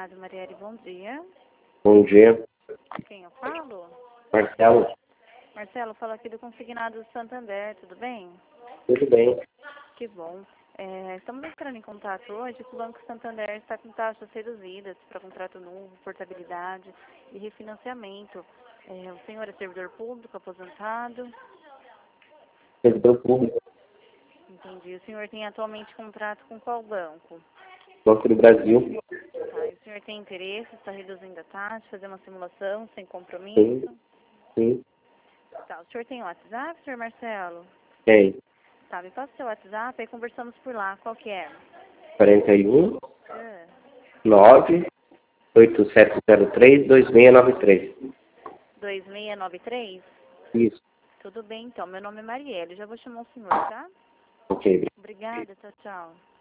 Rádio Marielle, bom dia. Bom dia, Com quem eu falo? Marcelo. Marcelo, fala aqui do Consignado do Santander, tudo bem? Tudo bem? Que bom. Estamos entrando em contato hoje que o Banco Santander está com taxas reduzidas para contrato novo, portabilidade e refinanciamento. O senhor é servidor público, aposentado? Servidor público, Entendi. O senhor tem atualmente contrato com qual banco? Banco do Brasil. Tá. E o senhor tem interesse, está reduzindo a taxa, fazer uma simulação sem compromisso? Sim, sim, Tá. O senhor tem WhatsApp, senhor Marcelo? tem. Tá, me passa o seu WhatsApp e conversamos por lá. Qual que é? 41 Ah, 9 8703 2693. 2693? Isso, Tudo bem, então. Meu nome é Marielle. Já vou chamar o senhor, tá? ok. Obrigada. Tchau, tchau.